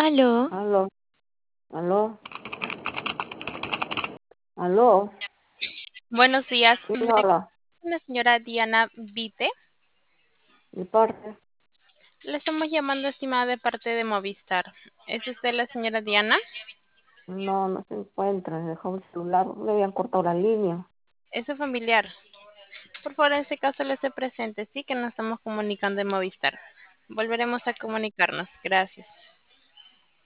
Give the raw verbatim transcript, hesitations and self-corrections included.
Aló, Aló, aló, aló. buenos días. ¿Quién Me habla? la señora Diana Vite. Mi parte. Le estamos llamando estimada de parte de Movistar. ¿Es usted la señora Diana? No, no se encuentra. Dejó el celular. Le habían cortado la línea. ¿Es su familiar? Por favor, en este caso le hace presente, sí, que nos estamos comunicando de Movistar. Volveremos a comunicarnos. Gracias.